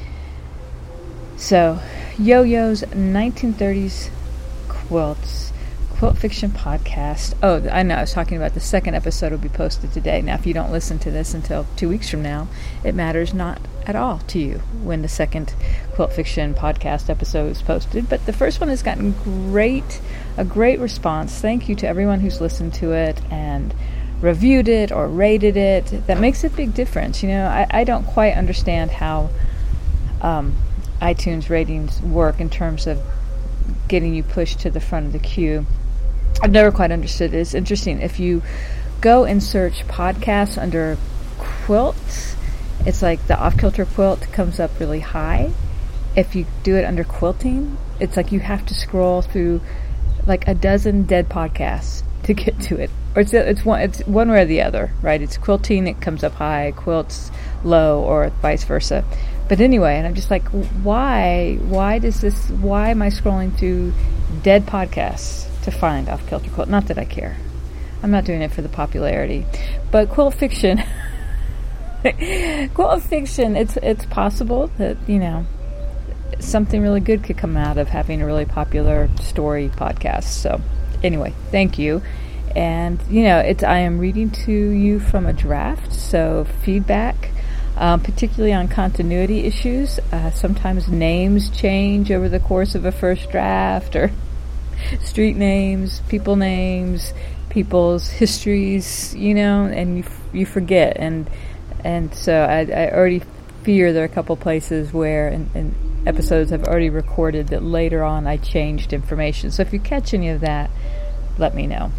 So, Yo-Yo's nineteen thirties quilts, Quilt Fiction podcast. Oh, I know. I was talking about the second episode will be posted today. Now, if you don't listen to this until two weeks from now, it matters not at all to you when the second Quilt Fiction podcast episode is posted. But the first one has gotten great, a great response. Thank you to everyone who's listened to it and reviewed it or rated it. That makes a big difference. You know, I, I don't quite understand how um, iTunes ratings work in terms of getting you pushed to the front of the queue. I've never quite understood it. It's interesting. If you go and search podcasts under quilts, it's like the Off-Kilter Quilt comes up really high. If you do it under quilting, it's like you have to scroll through like a dozen dead podcasts to get to it. Or it's it's one it's one way or the other, right? It's quilting, it comes up high, quilts low, or vice versa. But anyway, and I'm just like, why? Why does this? Why am I scrolling through dead podcasts to find Off-Kilter Quilt? Not that I care. I'm not doing it for the popularity. But Quilt Fiction, Quilt Fiction, it's it's possible that, you know, something really good could come out of having a really popular story podcast. So anyway, thank you. And, you know, it's I am reading to you from a draft, so feedback, um, particularly on continuity issues. Uh, sometimes names change over the course of a first draft, or street names, people names, people's histories, you know, and you you forget. And and so I, I already fear there are a couple places where in, in episodes I've already recorded that later on I changed information. So if you catch any of that, let me know.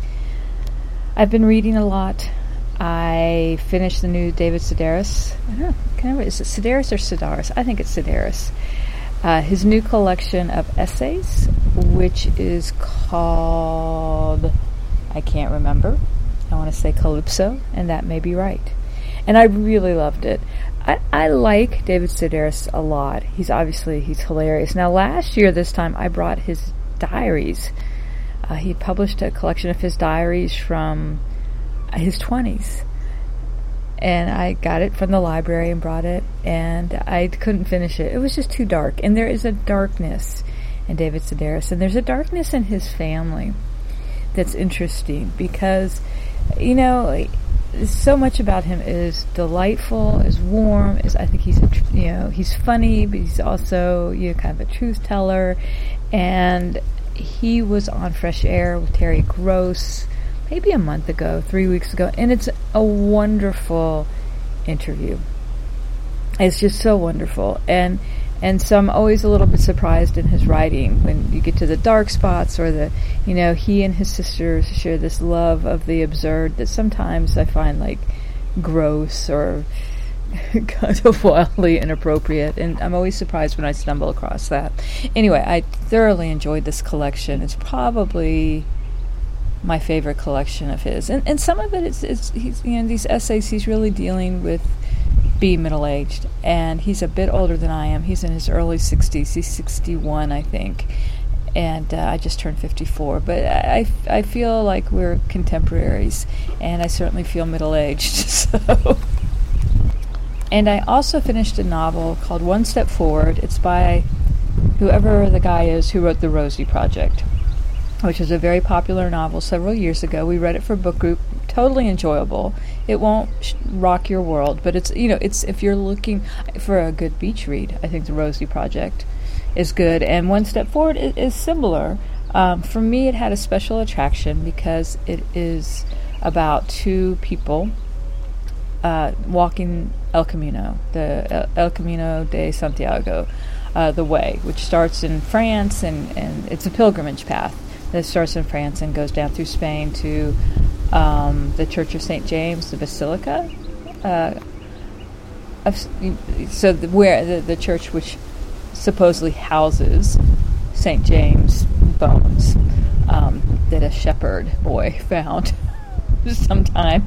I've been reading a lot. I finished the new David Sedaris. I don't know. Can I remember, is it Sedaris or Sedaris? I think it's Sedaris. Uh, his new collection of essays, which is called, I can't remember. I want to say Calypso, and that may be right. And I really loved it. I, I like David Sedaris a lot. He's obviously, he's hilarious. Now, last year, this time, I brought his diaries. Uh, he published a collection of his diaries from his twenties. And I got it from the library and brought it, and I couldn't finish it. It was just too dark. And there is a darkness in David Sedaris, and there's a darkness in his family that's interesting because, you know, so much about him is delightful, is warm, is I think he's a, you know, he's funny, but he's also, you know, kind of a truth teller. And he was on Fresh Air with Terry Gross maybe a month ago, three weeks ago, and it's a wonderful interview. It's just so wonderful. And and so I'm always a little bit surprised in his writing when you get to the dark spots, or the, you know, he and his sisters share this love of the absurd that sometimes I find like gross or kind of wildly inappropriate, and I'm always surprised when I stumble across that. Anyway, I thoroughly enjoyed this collection. It's probably my favorite collection of his, and and some of it is, is he's, you know, these essays he's really dealing with being middle-aged, and he's a bit older than I am. He's in his early sixties. He's sixty-one, I think, and uh, I just turned fifty-four. But I, I feel like we're contemporaries, and I certainly feel middle-aged. So, and I also finished a novel called One Step Forward. It's by whoever the guy is who wrote The Rosie Project. which was a very popular novel several years ago. We read it for book group. Totally enjoyable. It won't sh- rock your world, but it's, you know, it's if you're looking for a good beach read, I think The Rosie Project is good. And One Step Forward is, is similar. Um, for me, it had a special attraction because it is about two people uh, walking El Camino, the El Camino de Santiago, uh, the way, which starts in France, and, and it's a pilgrimage path that starts in France and goes down through Spain to um, the Church of Saint James, the Basilica. Uh, of, so the, where the, the church which supposedly houses Saint James' bones um, that a shepherd boy found sometime.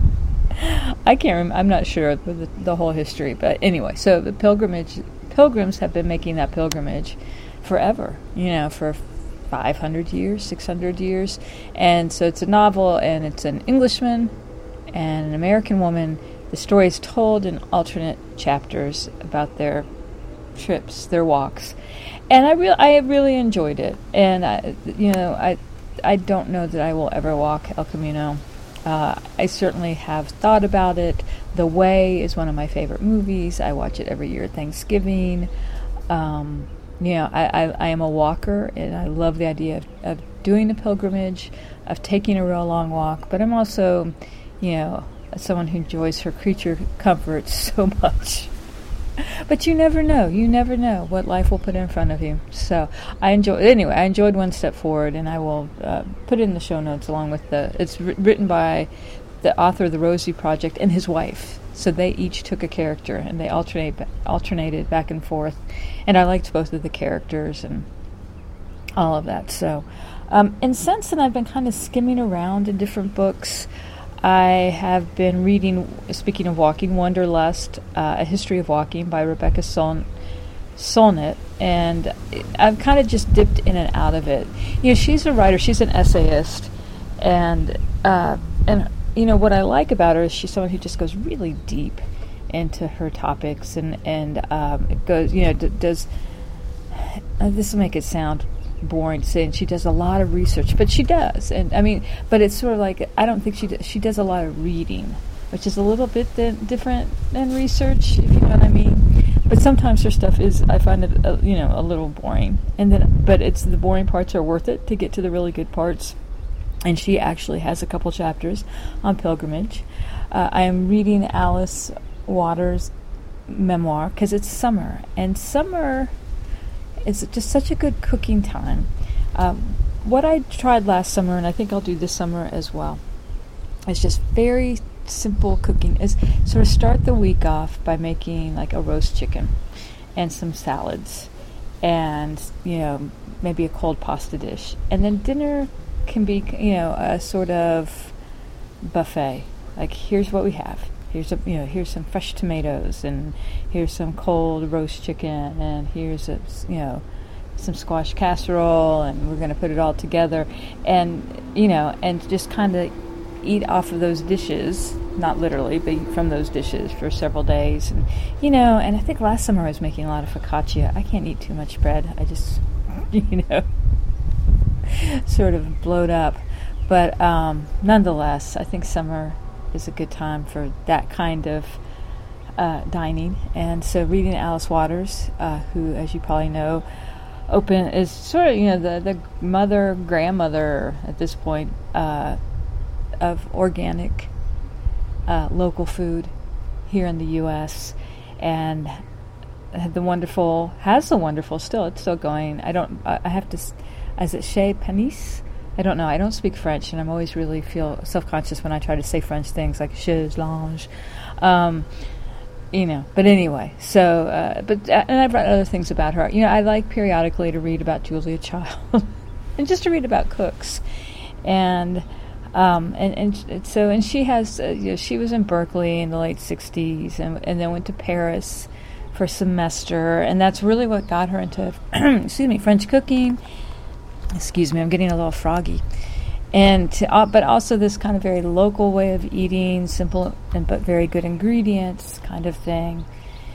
I can't remember. I'm not sure of the, the whole history, but anyway. So the pilgrimage pilgrims have been making that pilgrimage forever. You know, for five hundred years, six hundred years, and so it's a novel, and it's an Englishman and an American woman. The story is told in alternate chapters about their trips, their walks, and I really, I really enjoyed it. And I, you know, I, I don't know that I will ever walk El Camino. Uh, I certainly have thought about it. The Way is one of my favorite movies. I watch it every year at Thanksgiving. Um, you know, I, I, I am a walker, and I love the idea of, of doing a pilgrimage, of taking a real long walk. But I'm also, you know, someone who enjoys her creature comforts so much. But you never know. You never know what life will put in front of you. So I enjoy. Anyway, I enjoyed One Step Forward, and I will uh, put it in the show notes along with the. It's ri- written by the author of The Rosie Project and his wife. So they each took a character, and they alternate alternated back and forth. And I liked both of the characters and all of that. So, um, and since then, I've been kind of skimming around in different books. I have been reading, speaking of walking, Wanderlust, uh, A History of Walking by Rebecca Sol- Solnit, and I've kind of just dipped in and out of it. You know, she's a writer, she's an essayist, and, uh, and you know, what I like about her is she's someone who just goes really deep into her topics, and, and um, it goes, you know, d- does, uh, this will make it sound boring to say, and she does a lot of research, but she does, and I mean, but it's sort of like, I don't think she does, she does a lot of reading, which is a little bit th- different than research, if you know what I mean. But sometimes her stuff is, I find it, uh, you know, a little boring, and then, but it's the boring parts are worth it to get to the really good parts. And she actually has a couple chapters on pilgrimage. Uh, I am reading Alice Waters' memoir because it's summer, and summer is just such a good cooking time. Um, what I tried last summer, and I think I'll do this summer as well, is just very simple cooking. Is sort of start the week off by making like a roast chicken and some salads, and you know, maybe a cold pasta dish, and then dinner can be, you know, a sort of buffet. Like, here's what we have. Here's a, you know, here's some fresh tomatoes, and here's some cold roast chicken, and here's a, you know, some squash casserole, and we're going to put it all together, and you know, and just kind of eat off of those dishes, not literally, but eat from those dishes for several days, and you know, and I think last summer I was making a lot of focaccia. I can't eat too much bread. I just, you know, sort of blowed up, but um, nonetheless, I think summer is a good time for that kind of uh, dining. And so reading Alice Waters, uh, who, as you probably know, open is sort of, you know, the, the mother, grandmother at this point uh, of organic uh, local food here in the U S, and had the wonderful, has the wonderful, still, it's still going. I don't, I, I have to, is it Chez Panisse? I don't know. I don't speak French, and I'm always really feel self-conscious when I try to say French things like chaise longue, um, you know. But anyway, so uh, but uh, and I've read other things about her. You know, I like periodically to read about Julia Child, and just to read about cooks, and um, and and so and she has uh, you know, she was in Berkeley in the late sixties, and and then went to Paris for a semester, and that's really what got her into excuse me French cooking. Excuse me, I'm getting a little froggy. And to, uh, but also this kind of very local way of eating, simple and but very good ingredients kind of thing.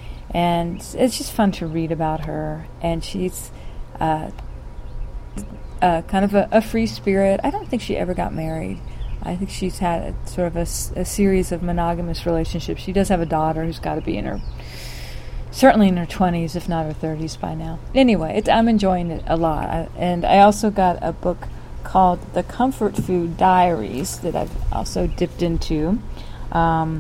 And it's just fun to read about her. And she's uh, uh, kind of a, a free spirit. I don't think she ever got married. I think she's had a, sort of a, a series of monogamous relationships. She does have a daughter who's got to be in her, certainly in her twenties, if not her thirties by now. Anyway, it's, I'm enjoying it a lot. I, and I also got a book called The Comfort Food Diaries that I've also dipped into. Um,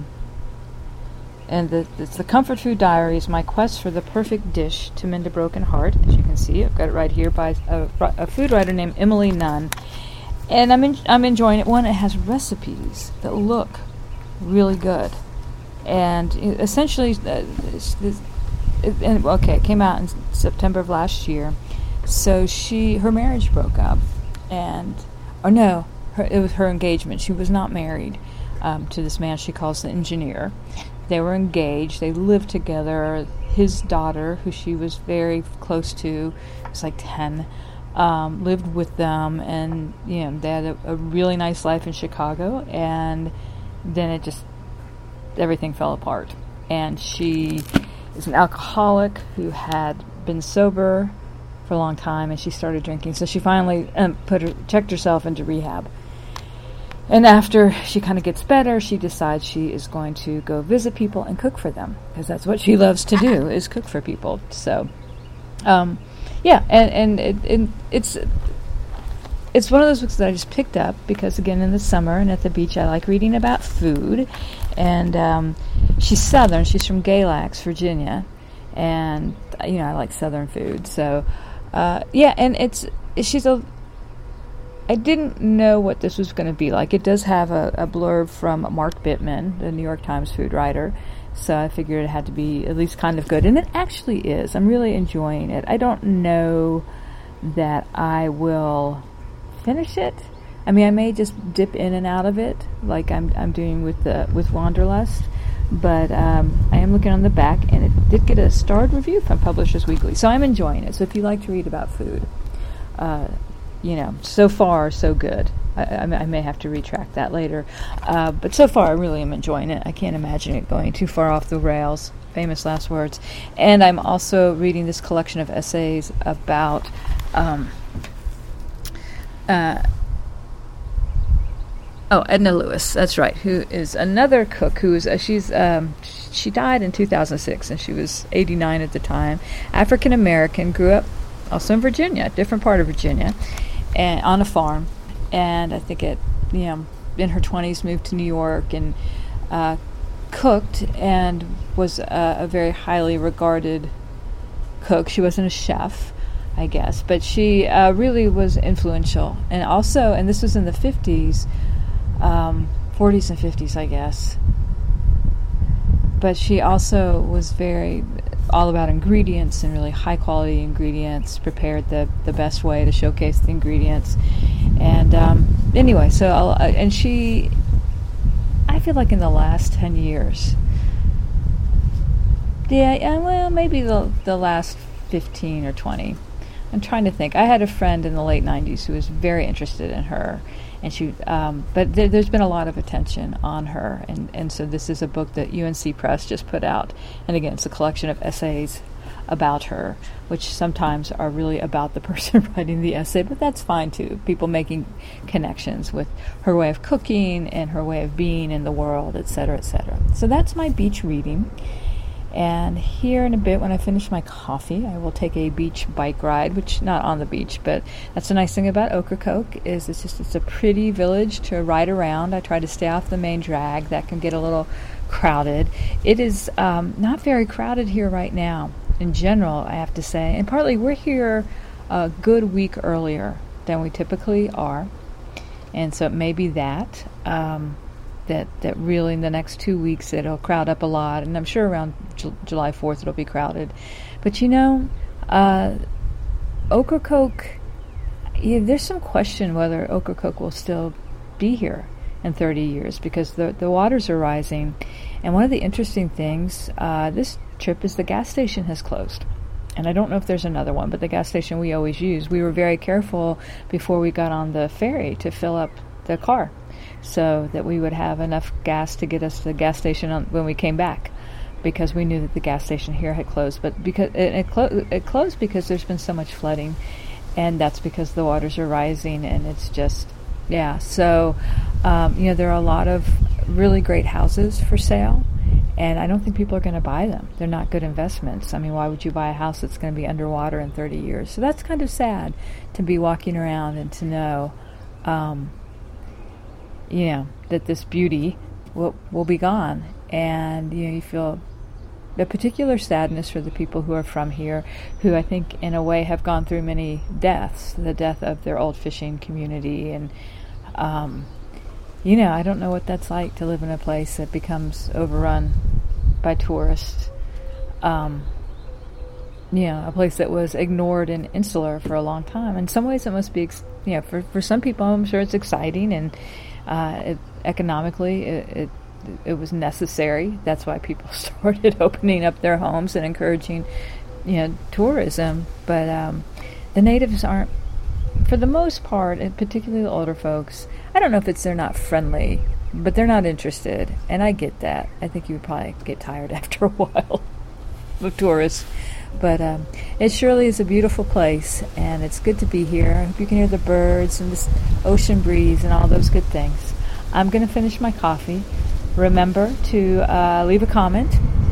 and the, it's The Comfort Food Diaries, My Quest for the Perfect Dish to Mend a Broken Heart. As you can see, I've got it right here by a, a food writer named Emily Nunn. And I'm in, I'm enjoying it. One, it has recipes that look really good, and it, essentially, uh, this, this, it, and, okay, it came out in September of last year. So she, her marriage broke up, and or no, her, it was her engagement. She was not married um, to this man she calls the engineer. They were engaged. They lived together. His daughter, who she was very close to, was like ten. Um, lived with them, and you know they had a, a really nice life in Chicago, and then it just everything fell apart. And she is an alcoholic who had been sober for a long time, and she started drinking. So she finally um, put her, checked herself into rehab. And after she kind of gets better, she decides she is going to go visit people and cook for them, because that's what she loves to do, is cook for people. So. Um, Yeah, and, and it, it, it's it's one of those books that I just picked up because, again, in the summer and at the beach, I like reading about food. And um, she's Southern. She's from Galax, Virginia. And, you know, I like Southern food. So, uh, yeah, and it's she's a... I didn't know what this was going to be like. It does have a, a blurb from Mark Bittman, the New York Times food writer. So I figured it had to be at least kind of good. And it actually is. I'm really enjoying it. I don't know that I will finish it. I mean, I may just dip in and out of it, like I'm I'm doing with the with Wanderlust. But um, I am looking on the back, and it did get a starred review from Publishers Weekly. So I'm enjoying it. So if you like to read about food, uh, you know, so far, so good. I, I, I may have to retract that later. Uh, but so far, I really am enjoying it. I can't imagine it going too far off the rails. Famous last words. And I'm also reading this collection of essays about um, uh, oh, Edna Lewis. That's right. Who is another cook? Who is uh, she's um, she died in two thousand six, and she was eighty-nine at the time. African American, grew up also in Virginia, different part of Virginia, and on a farm. And I think at, you know, in her twenties moved to New York and uh, cooked and was a, a very highly regarded cook. She wasn't a chef, I guess, but she uh, really was influential. And also, and this was in the fifties, um, forties and fifties, I guess, but she also was very all about ingredients and really high quality ingredients, prepared the, the best way to showcase the ingredients. And um, anyway, so I'll, uh, and she, I feel like in the last ten years, yeah, yeah well, maybe the the last fifteen or twenty. I'm trying to think. I had a friend in the late nineties who was very interested in her, and she, um, but there, there's been a lot of attention on her, and, and so this is a book that U N C Press just put out, and again, it's a collection of essays about her, which sometimes are really about the person writing the essay, but that's fine too. People making connections with her way of cooking and her way of being in the world, et cetera, et cetera. So that's my beach reading. And here in a bit, when I finish my coffee, I will take a beach bike ride, which not on the beach, but that's the nice thing about Ocracoke is it's just it's a pretty village to ride around. I try to stay off the main drag. That can get a little crowded. It is um, not very crowded here right now. In general, I have to say, and partly we're here a good week earlier than we typically are, and so it may be that um, that that really in the next two weeks it'll crowd up a lot, and I'm sure around J- July fourth it'll be crowded. But you know, uh, Ocracoke, yeah, there's some question whether Ocracoke will still be here in thirty years because the the waters are rising, and one of the interesting things uh, this trip is the gas station has closed. And I don't know if there's another one, but the gas station we always use, we were very careful before we got on the ferry to fill up the car so that we would have enough gas to get us to the gas station on, when we came back, because we knew that the gas station here had closed. But because it, it, clo- it closed because there's been so much flooding. and that's because the waters are rising, and it's just, yeah. So, um, you know, there are a lot of really great houses for sale, and I don't think people are going to buy them. They're not good investments. I mean, why would you buy a house that's going to be underwater in thirty years? So that's kind of sad to be walking around and to know, um, you know, that this beauty will, will be gone. And, you know, you feel a particular sadness for the people who are from here, who I think in a way have gone through many deaths, the death of their old fishing community. And, um, you know, I don't know what that's like to live in a place that becomes overrun by tourists. Um, you know, a place that was ignored and insular for a long time. In some ways it must be, ex- you know, for, for some people I'm sure it's exciting, and uh, it, economically it, it it was necessary. That's why people started opening up their homes and encouraging, you know, tourism. But um, the natives aren't, for the most part, and particularly the older folks, I don't know if it's they're not friendly, but they're not interested. And I get that. I think you would probably get tired after a while of tourists. But um, it surely is a beautiful place, and it's good to be here. I hope you can hear the birds and this ocean breeze and all those good things. I'm going to finish my coffee. Remember to uh, leave a comment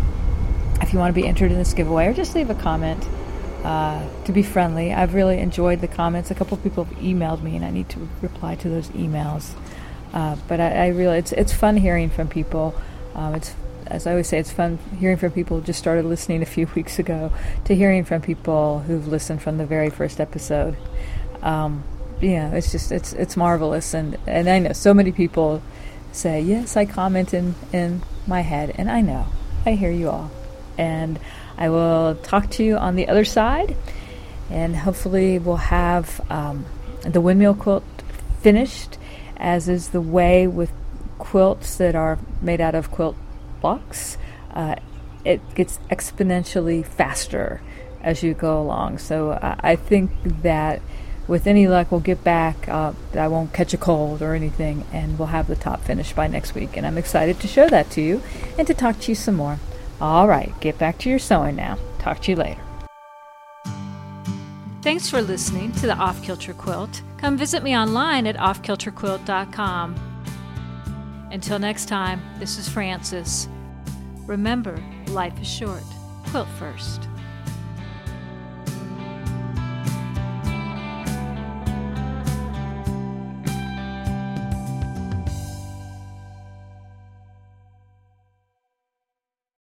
if you want to be entered in this giveaway, or just leave a comment uh, to be friendly. I've really enjoyed the comments. A couple of people have emailed me, and I need to reply to those emails. Uh, but I, I really, it's it's fun hearing from people. Um, it's as I always say, it's fun hearing from people who just started listening a few weeks ago, to hearing from people who've listened from the very first episode. Um, you know, it's just it's it's marvelous, and and I know so many people say, yes, I comment in, in my head, and I know, I hear you all. And I will talk to you on the other side, and hopefully we'll have um, the windmill quilt finished, as is the way with quilts that are made out of quilt blocks. Uh, it gets exponentially faster as you go along. So uh, I think that with any luck, we'll get back. Uh, I won't catch a cold or anything, and we'll have the top finished by next week. And I'm excited to show that to you and to talk to you some more. All right, get back to your sewing now. Talk to you later. Thanks for listening to the Off Kilter Quilt. Come visit me online at off kilter quilt dot com. Until next time, this is Frances. Remember, life is short. Quilt first.